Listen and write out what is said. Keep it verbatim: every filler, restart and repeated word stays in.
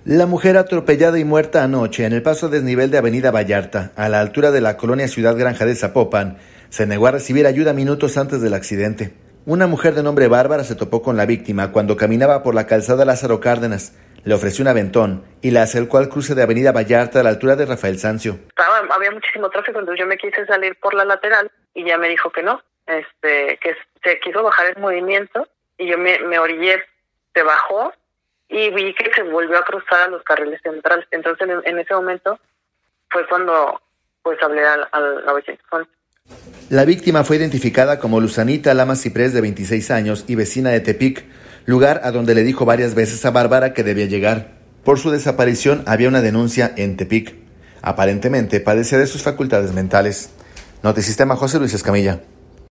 La mujer atropellada y muerta anoche en el paso a desnivel de Avenida Vallarta, a la altura de la colonia Ciudad Granja de Zapopan, se negó a recibir ayuda minutos antes del accidente. Una mujer de nombre Bárbara se topó con la víctima cuando caminaba por la calzada Lázaro Cárdenas. Le ofreció un aventón y la acercó al cruce de Avenida Vallarta a la altura de Rafael Sanzio. Estaba, había muchísimo tráfico, entonces yo me quise salir por la lateral y ya me dijo que no, este, que se quiso bajar el movimiento y yo me, me orillé, se bajó y vi que se volvió a cruzar a los carriles centrales. Entonces en, en ese momento fue cuando pues hablé al, al novecientos once. La víctima fue identificada como Luzanita Lamas Ciprés, de veintiséis años y vecina de Tepic, lugar a donde le dijo varias veces a Bárbara que debía llegar. Por su desaparición había una denuncia en Tepic. Aparentemente padecía de sus facultades mentales. Notisistema, José Luis Escamilla.